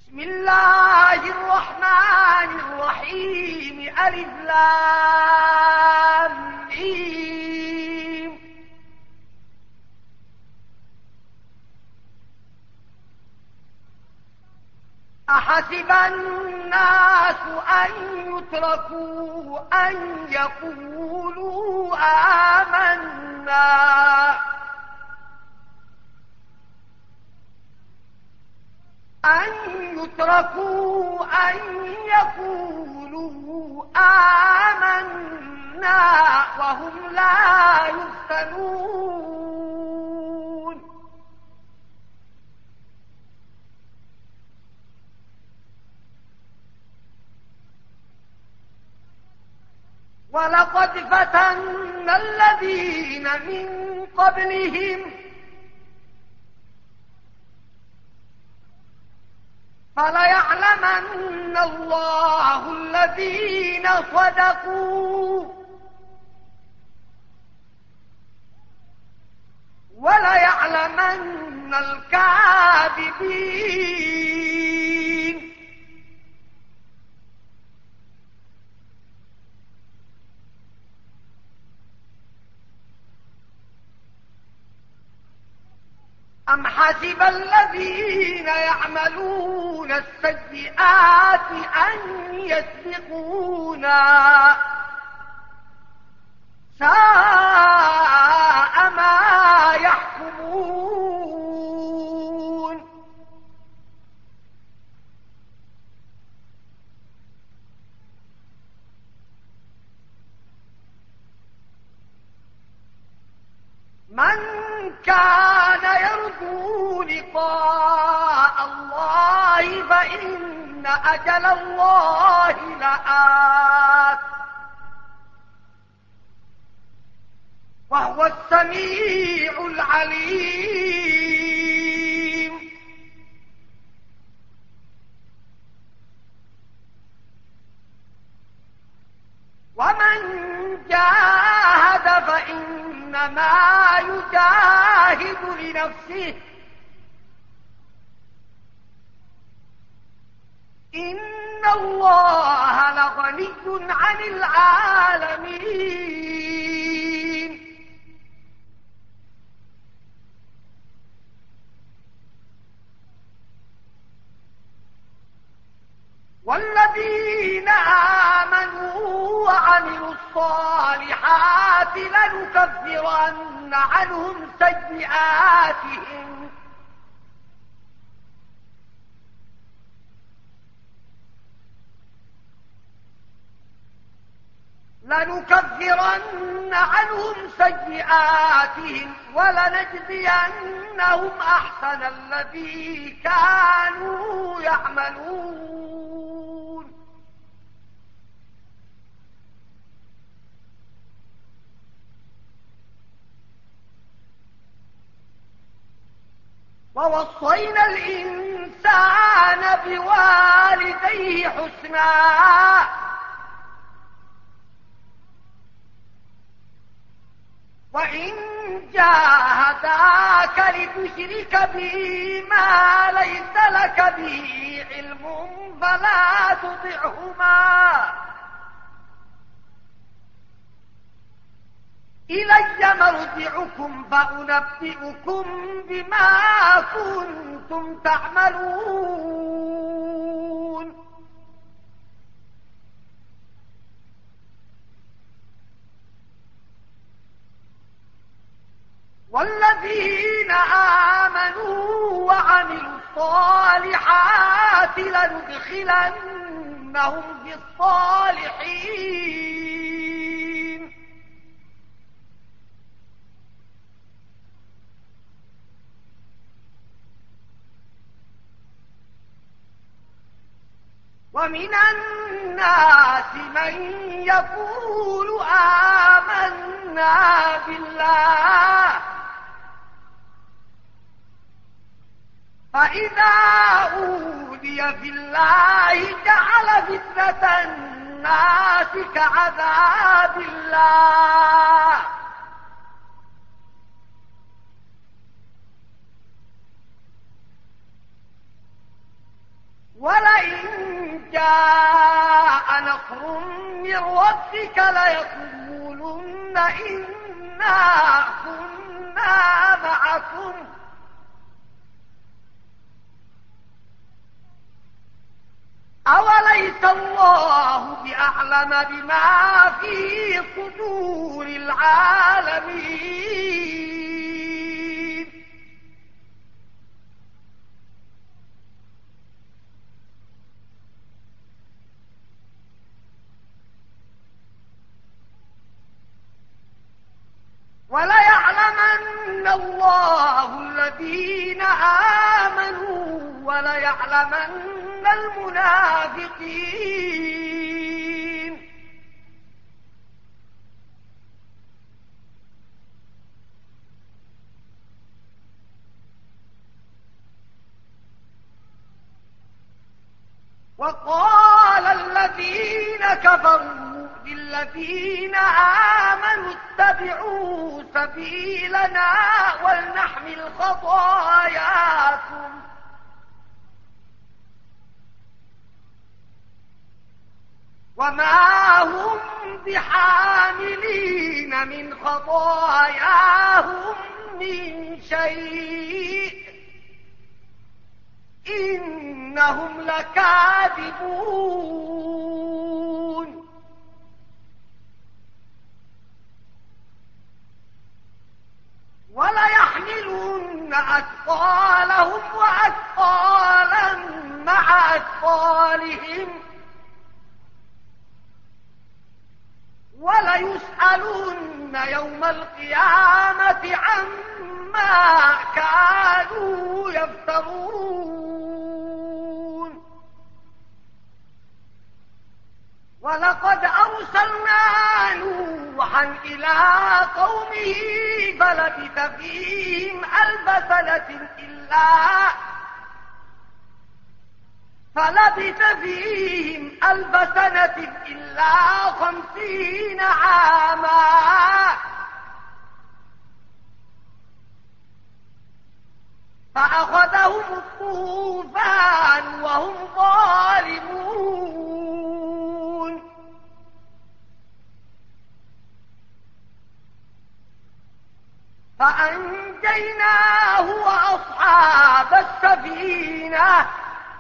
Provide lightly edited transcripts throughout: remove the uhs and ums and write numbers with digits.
بسم الله الرحمن الرحيم. ألف لام ميم. أحسب الناس أن يتركوا أن يقولوا آمنا وهم لا يفتنون. ولقد فتنا الذين من قبلهم فليعلمن الله الذين صدقوا وليعلمن الكاذبين. أم حسب الذين يعملون السيئات أن يسبقونا ساء ما يحكمون. من كان يرجو لقاء الله فإن أجل الله لآت وهو السميع العليم. ومن جاهد فإنما يجاهد لنفسه إن الله لغني عن العالمين. والذين آمنوا وعملوا الصالحات لنكفرن عنهم سيئاتهم ولنجزينهم أحسن الذي كانوا يعملون. ووصينا الإنسان بوالديه حسنا وإن جاهداك لتشرك بي ما ليس لك به علم فلا تطعهما إلي مرجعكم فأنبئكم بما كنتم تعملون. والذين آمنوا وعملوا الصالحات لندخلنهم في الصالحين. ومن الناس من يقول آمنا بالله فإذا أوذي في الله جعل فتنة الناس كعذاب الله ولئن جاء نصر من ربك ليقولن إنا كنا معكم أوليس الله بأعلم بما في صدور العالمين وليعلمن الله الذين آمنوا وليعلمن المنافقين وقال الذين كفروا للذين آمنوا اتبعوا سبيلنا ولنحمل خطاياكم وما هم بحاملين من خطاياهم من شيء إنهم لكاذبون وليحملن أثقالهم وأثقالا مع أثقالهم وليسألن يوم القيامة عما كانوا يفترون ولقد أرسلنا نوحا إلى قومه فلبث فيهم ألف سنة إلا 50 عاما فأخذهم الطوفان وهم ظالمون فأنجيناه وأصحاب السفينة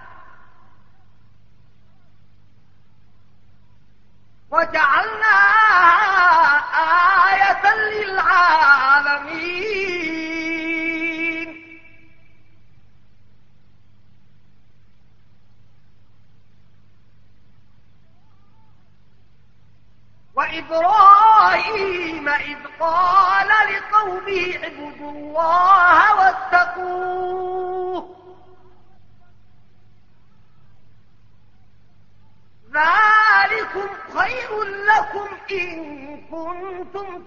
وجعلناها آية للعالمين وإبراهيم إذ قال لقومه اعبدوا الله واتقوه ذلكم خير لكم إن كنتم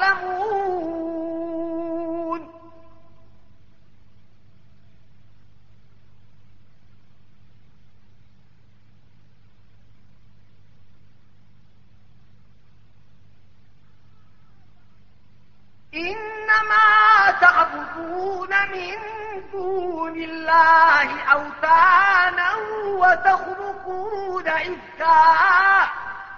تعلمون إنما تعبدون من دون الله أوثانا وتخلقون إفكا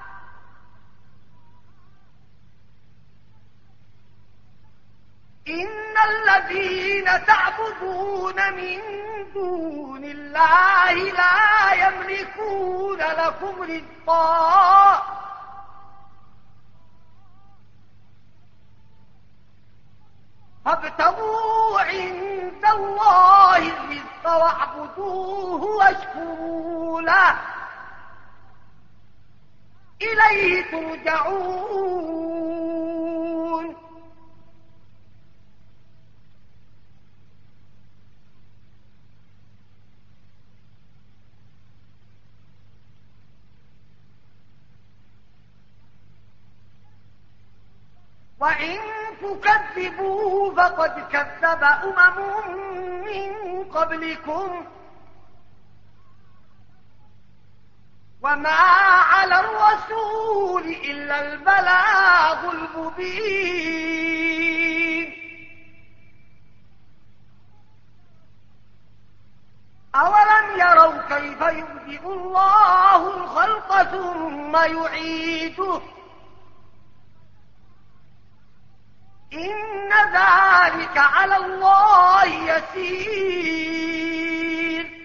إن الذين تعبدون من دون الله لا يملكون لكم رزقا فابتغوا عند الله الرزق واعبدوه واشكروا له إليه ترجعون وإن تكذبوا فقد كذب من قبلكم وما على الرسول إلا البلاغ المبين أولم أولم يروا كيف يبدئ الله الخلق ثم يعيده إن ذلك على الله يسير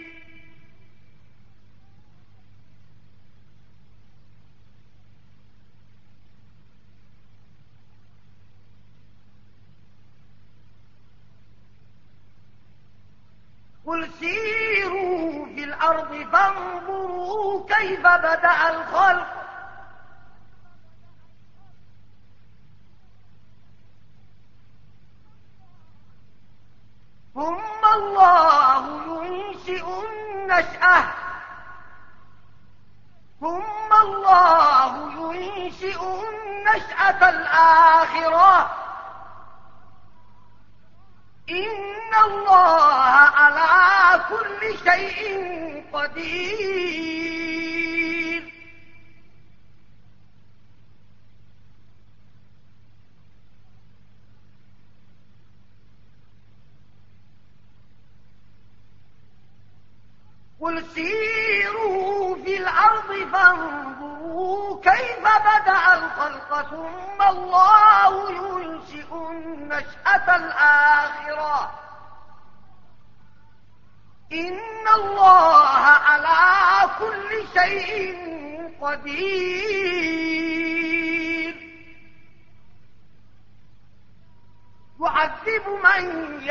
قل سيروا في الأرض فانظروا كيف بدأ الخلق ثم الله ينشئ النشأة الآخرة إن الله على كل شيء قدير قل سيروا في الأرض فانظروا كيف بدأ الخلق ثم الله ينشئ النشأة الآخرة إن الله على كل شيء قدير يعذب من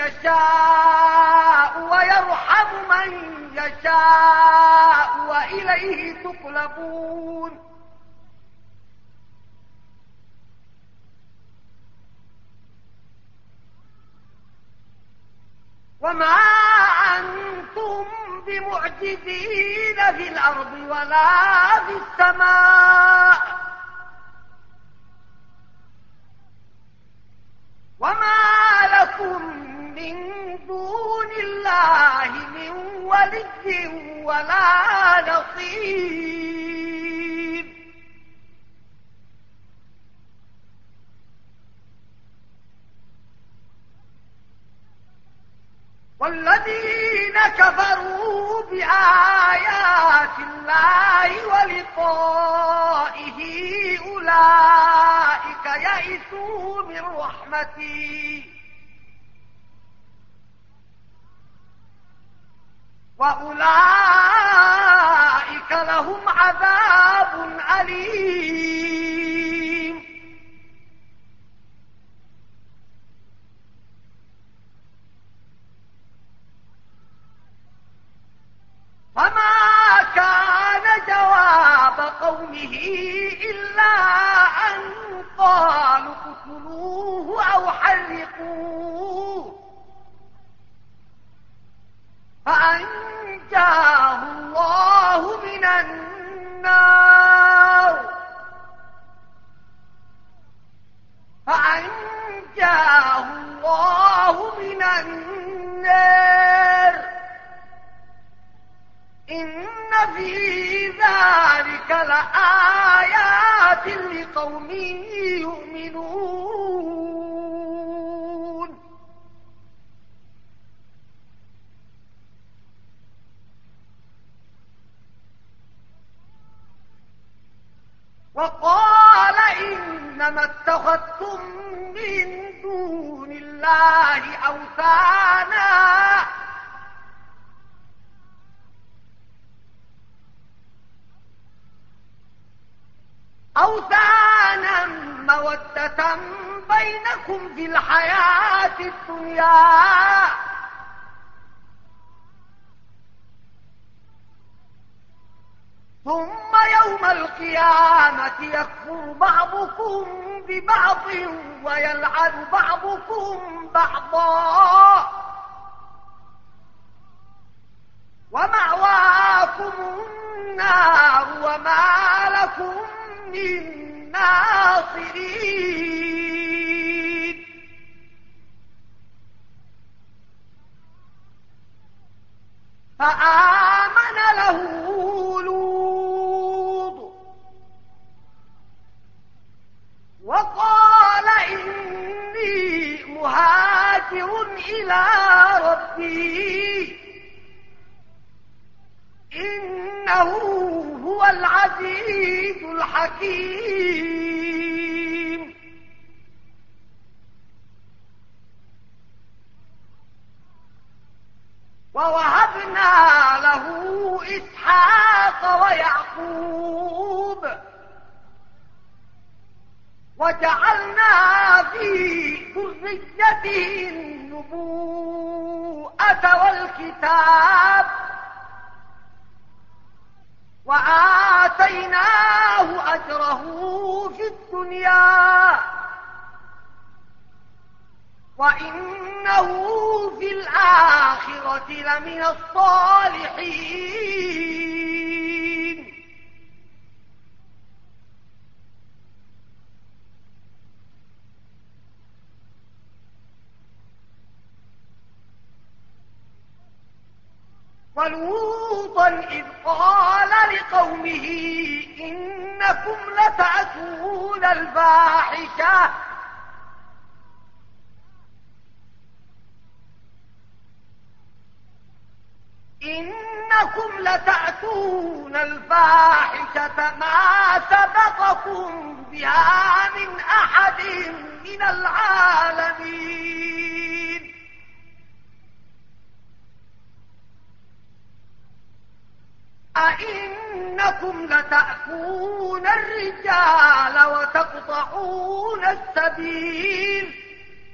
يشاء ويرحم من يشاء وإليه تقلبون وما أنتم بمعجزين في الأرض ولا في السماء وما لكم من دون الله من ولي ولا نصير والذين كفروا بآيات الله ولقائه أولئك يئسوا من رحمتي وأولئك لهم عذاب أليم فما كان جواب قومه إلا أن قالوا اقتلوه أو حرقوه فأنجاه الله من النار إن في ذلك لآيات لقوم يؤمنون وقال إنما اتخذتم من دون الله أوثانا مودة بينكم في الحياة الدنيا ثم يوم القيامة يكفر بعضكم ببعض ويلعن بعضكم بعضا ومأواكم النار وما لكم من ناصرين فآمن له لوط وقال إني مهاجر إلى ربي إنه هو العزيز الحكيم. ووهبنا له إسحاق ويعقوب وجعلنا في ذريته النبوءة والكتاب وآتيناه أجره في الدنيا وإنه في الآخرة لمن الصالحين. ولوطا إذ قال لقومه إنكم لتأتون الفاحشة ما سبقكم بها من أحد من العالمين. أئنكم لتأتون الرجال وتقطعون السبيل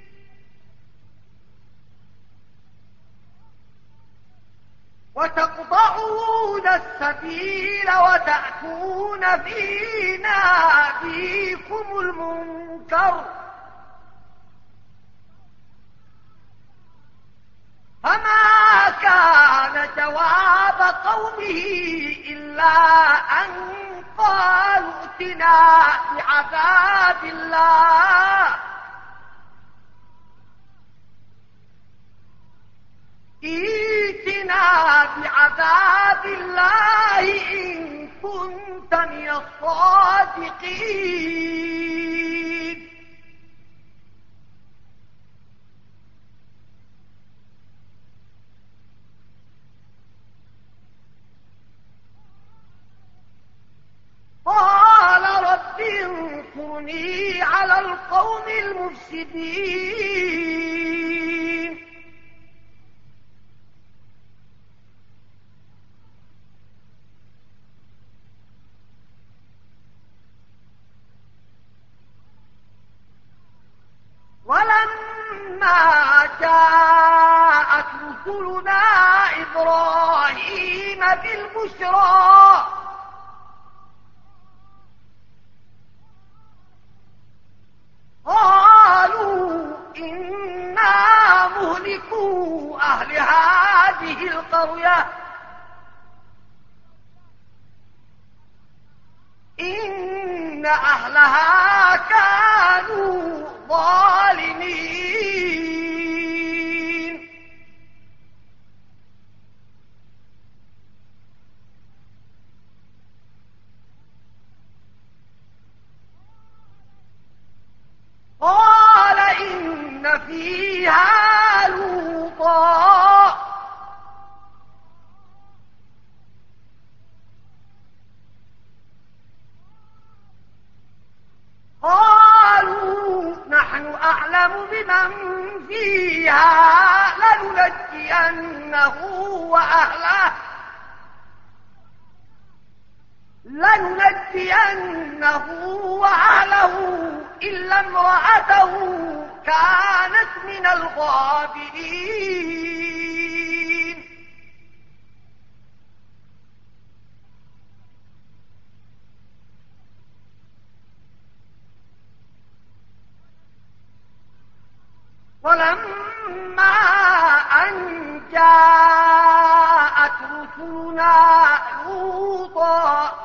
وتأتون في ناديكم المنكر فما كان جواب قومه إلا أن قالوا ائتنا بعذاب الله إن كنت من الصادقين. قال رب انصرني على القوم المفسدين. ولما جاءت رسلنا إبراهيم بالبشرى قالوا إنا مهلكو أهل هذه القرية إن أهلها كانوا ظالمين. قال إن فيها لوطا قالوا نحن أعلم بمن فيها لننجينه وأهله إلا امرأته كانت من الغابرين. ولما أن جاءت رسلنا لوطا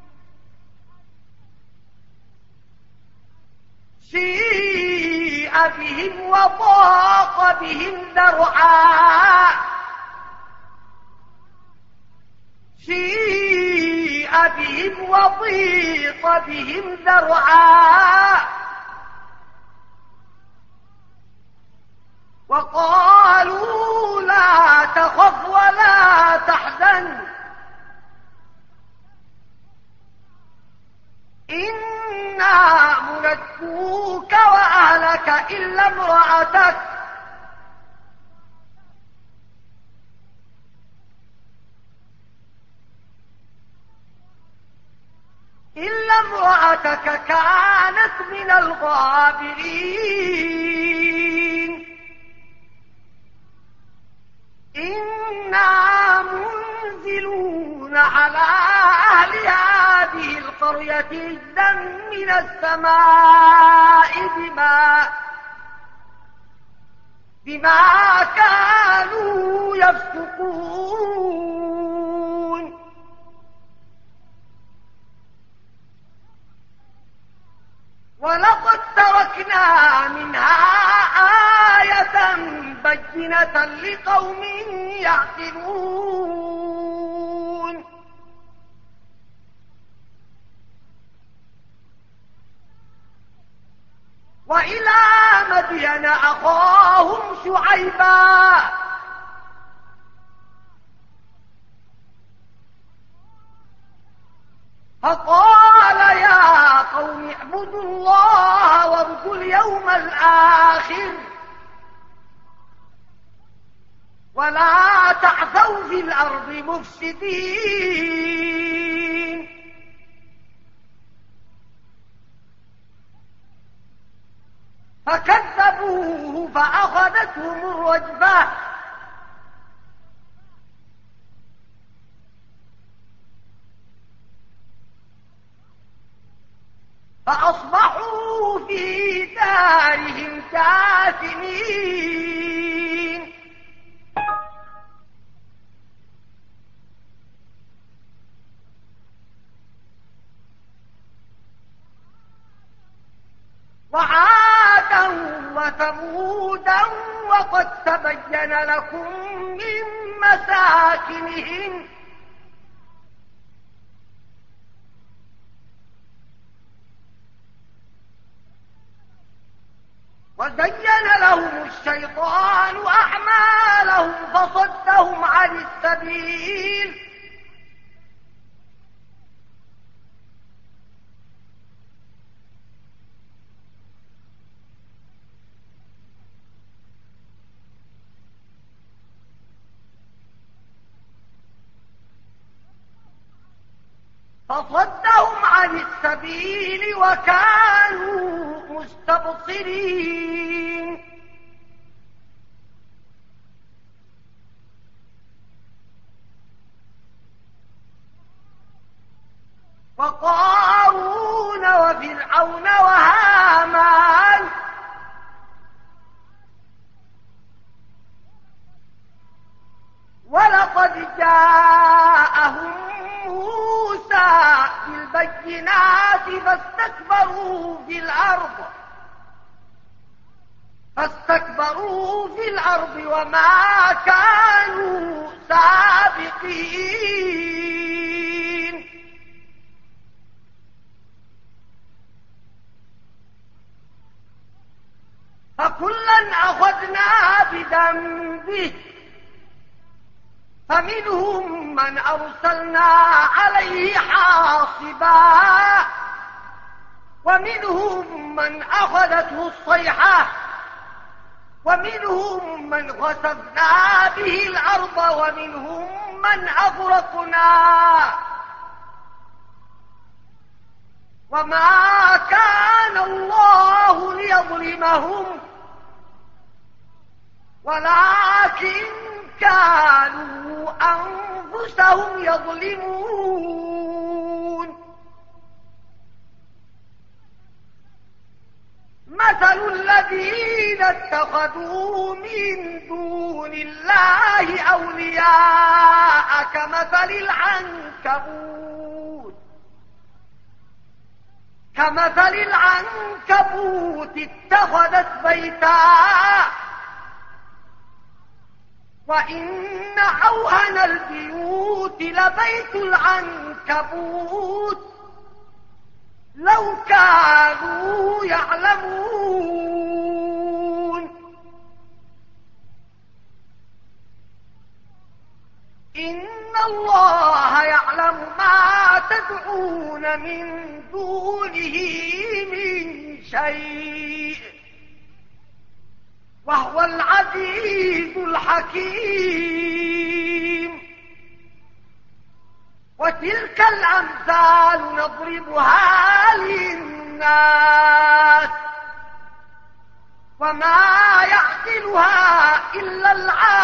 سيء بهم وضاق بهم ذرعا سيء بهم وضيق بهم ذرعا وقالوا لا تخف ولا تحزن إنا منجوك وأهلك إلا امرأتك كانت من الغابرين إنا منزلون على أهل هذه القرية رجزا من السماء بما كانوا يفسقون ولقد تركنا منها آية بينة لقوم يعقلون وإلى مدين أخاهم شعيبا فقال يا قوم اعبدوا الله وارجوا اليوم الآخر ولا تعثوا في الأرض مفسدين فكذبوه فأخذتهم الرجفة فأصبحوا في دارهم جاثمين وعادا وثمودا وقد تبين لكم من مساكنهم وزين لهم الشيطان أعمالهم فصدهم عن السبيل وكانوا مستبصرين وقارون وفرعون وهامان ولقد جاءهم موسى بالبينات فاستكبروا في الأرض وما كانوا سابقين فكلا أخذنا بذنبه فمنهم من أرسلنا عليه حاصبا ومنهم من أخذته الصيحة ومنهم من خسفنا به الأرض ومنهم من أغرقنا وما كان الله ليظلمهم ولكن كانوا أنفسهم يظلمون مثل الذين اتخذوا من دون الله أولياء كمثل كمثل العنكبوت اتخذت بيتا وإن أوهن البيوت لبيت العنكبوت لو كانوا يعلمون إن الله يعلم ما تدعون من دونه من شيء وهو العزيز الحكيم وتلك الأمثال نضربها للناس وما يعقلها إلا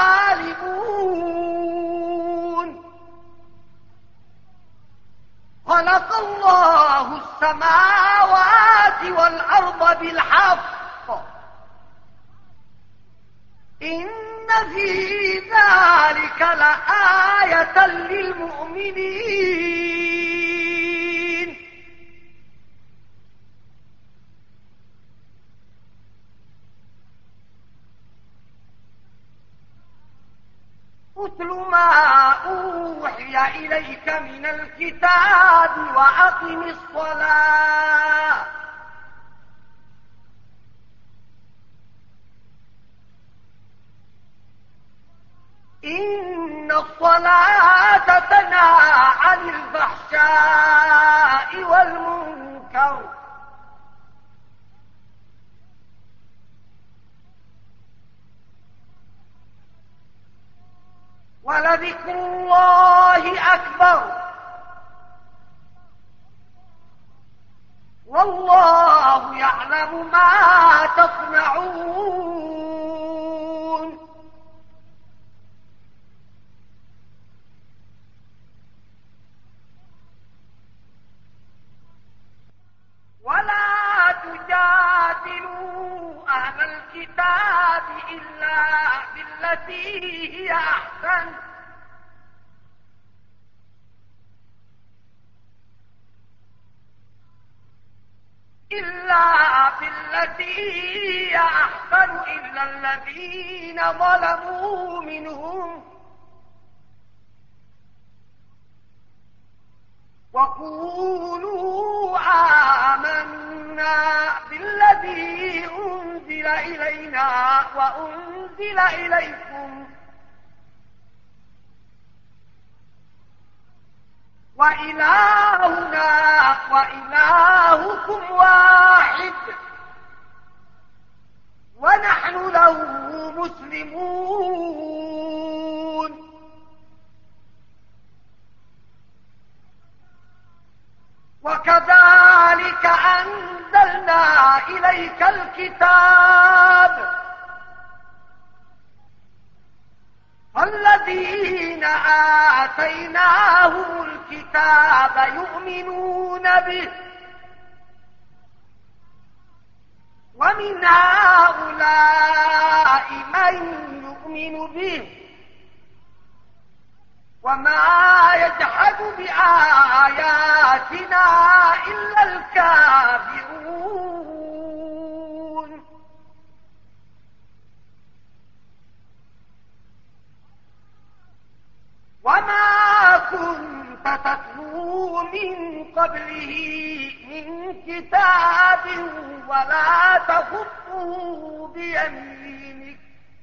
العالمون خلق الله السماوات والأرض بالحق إن في ذلك لآية للمؤمنين اتل ما أوحي إليك من الكتاب وأقم الصلاة إن الصلاة تنهى عن الفحشاء والمنكر ولذكر الله أكبر والله يعلم ما تصنعون ولا تجادلوا أهل الكتاب إلا بالتي هي أحسن إلا الذين ظلموا منهم وقولوا آمنا بالذي أنزل إلينا وأنزل إليكم وإلهنا وإلهكم واحد ونحن له مسلمون وكذلك أنزلنا إليك الكتاب الذين آتيناهم الكتاب يؤمنون به ومن هؤلاء من يؤمن به وما يجحد بآياتنا إلا الكافرون وما كنت تتلو من قبله من كتاب ولا تخطه بيمينك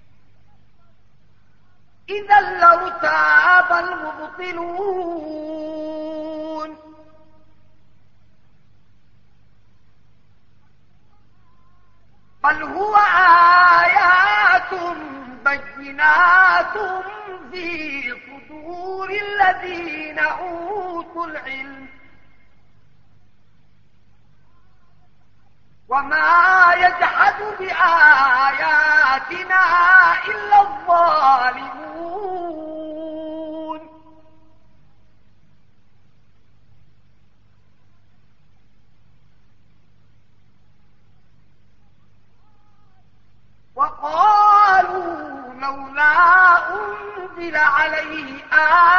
إذا لارتاب المبطلون بل هو آيات بينات في صدور الذين أوتوا العلم وما يجحد بآياتنا إلا الظالمون وقالوا لولا أنزل عليه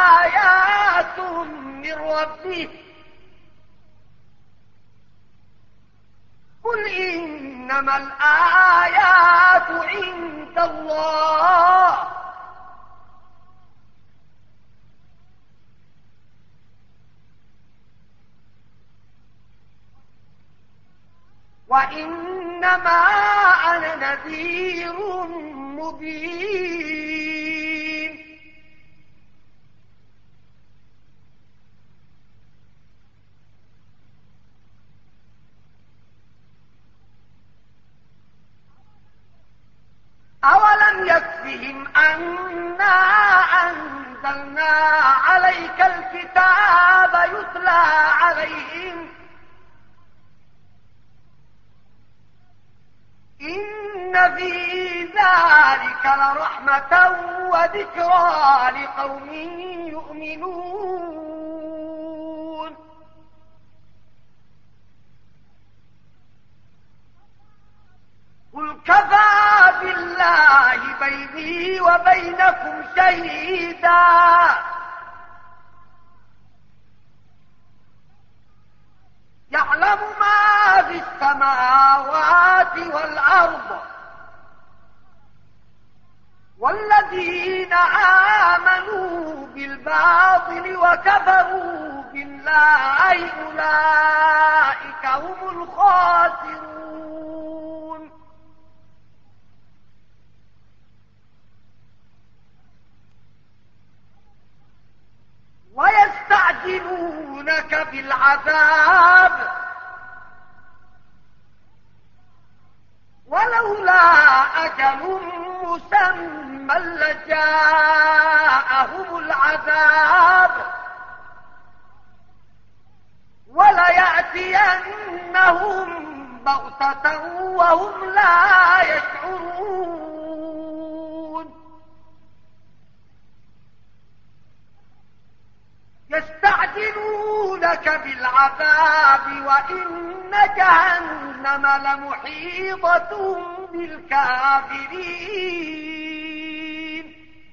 آيات من ربه قل إنما الآيات عند الله وإنما أنا نذير مبين أولم يكفهم أنا أنزلنا عليك الكتاب يتلى عليهم إن في ذلك لرحمة وذكرى لقوم يؤمنون قل كفى بالله بيني وبينكم شهيدا يعلم ما في السماوات والأرض والذين آمنوا بالباطل وكفروا بالله أولئك هم الخاسرون ويستعجلونك بالعذاب ولولا أجل مسمى لجاءهم العذاب وليأتينهم بغتة وهم لا يشعرون يستعجلونك بالعذاب وإن جهنم لمحيطة بالكافرين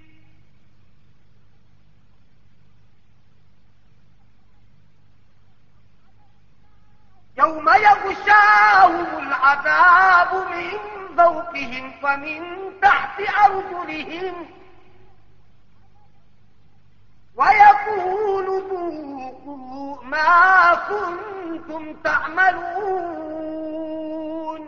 يوم يغشاهم العذاب من فوقهم ومن تحت أرجلهم ويقول ذوقوا ما كنتم تعملون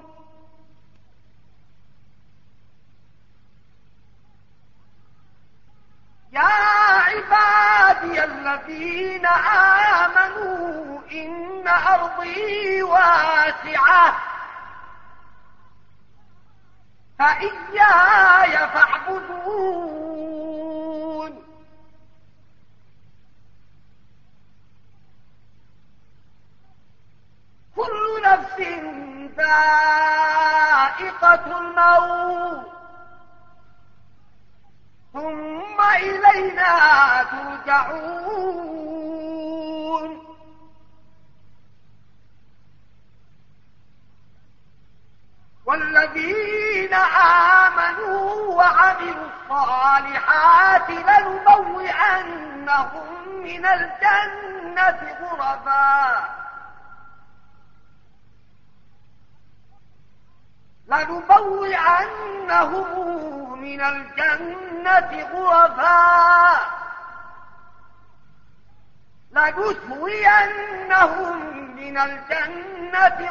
يا عبادي الذين آمنوا إن أرضي واسعة فإياي فاعبدون كل نفس ذائقة الموت ثم إلينا ترجعون والذين آمنوا وعملوا الصالحات لنبوئنهم من الجنة غرفا لنسوينهم من الجنة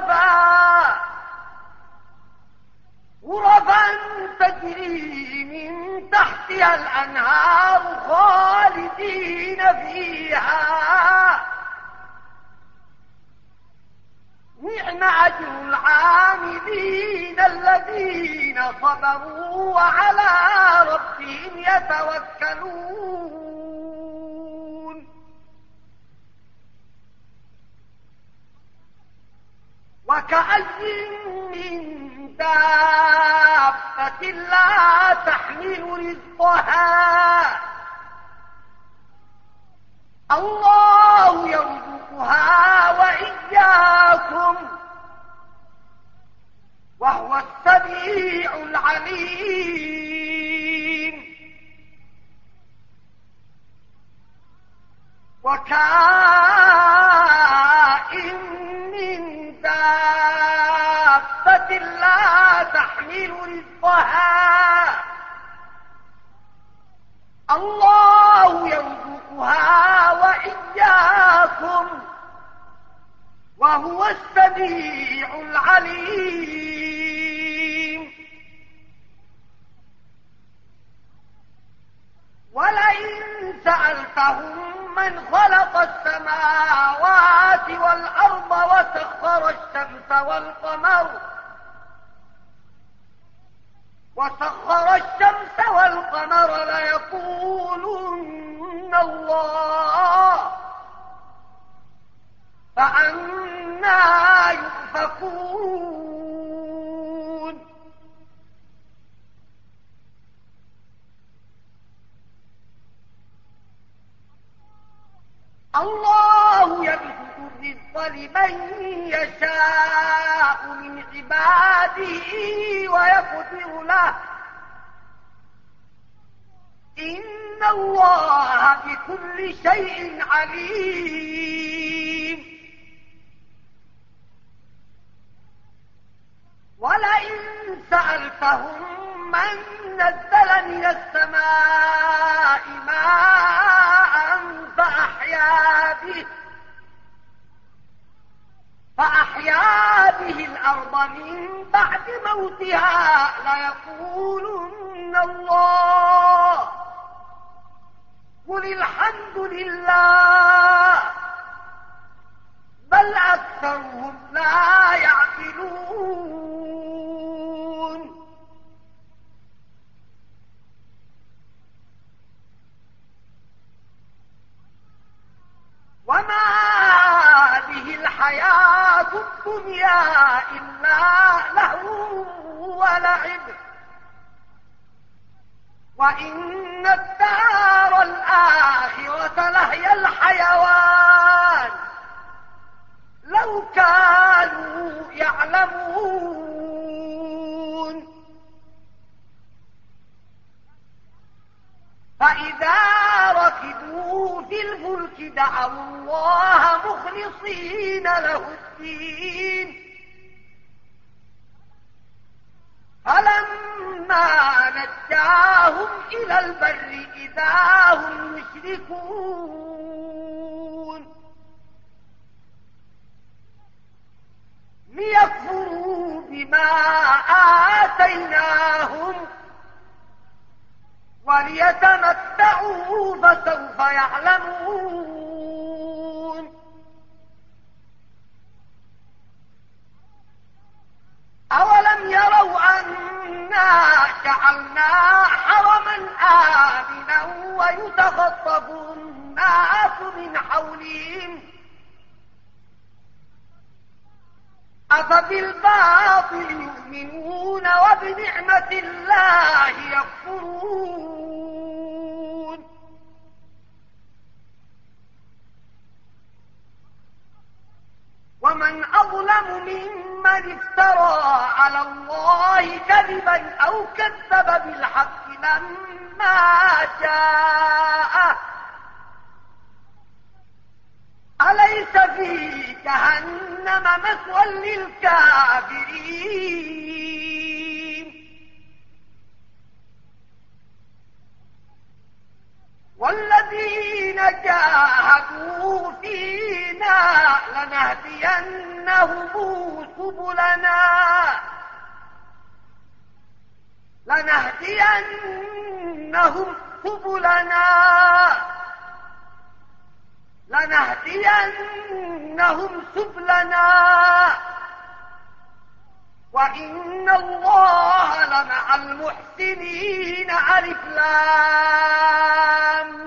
غرفا تجري من تحتها الأنهار خالدين فيها نعم أجر العاملين الذين صبروا وعلى ربهم يتوكلون وكأي من دابة لا تحمل رزقها الله يرزقها وإياكم وهو السميع العليم وكائن من دابة الله يرزقها وإياكم وهو السميع العليم. ولئن سألتهم من خلق السماوات والأرض وسخر الشمس والقمر ليقولن الله، فأنى يؤفكون. الله يبسط الرزق لمن يشاء من عباده ويقدر له، إن الله بكل شيء عليم. ولئن سألتهم من نزل من السماء ماء فأحيا به الأرض من بعد موتها ليقولن الله، قل الحمد لله، بل أكثرهم لا يعقلون. وما هذه الحياة الدنيا إلا لهو ولعب، وإن الدار الآخرة لهي الحيوان لو كانوا يعلمون. فإذا ركبوا في الفلك دعوا الله مخلصين له الدين، فلما نجاهم إلى البر إذا هم يشركون، ليكفروا بما آتيناهم وليتمتعوا فسوف يعلمون. أولم يروا أنا جعلنا حرما آمنا ويتخطف الناس من حولهم، أفبالباطل يؤمنون وبنعمة الله يكفرون. ومن أظلم ممن افترى على الله كذبا أو كذب بالحق لما جاءه، أليس في جهنم مثوى للكافرين؟ والذين جاهدوا فينا لنهدينهم سبلنا وإن الله لمع المحسنين. ألف لام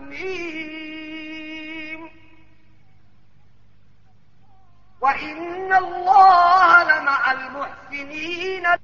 ميم. وإن الله لمع المحسنين.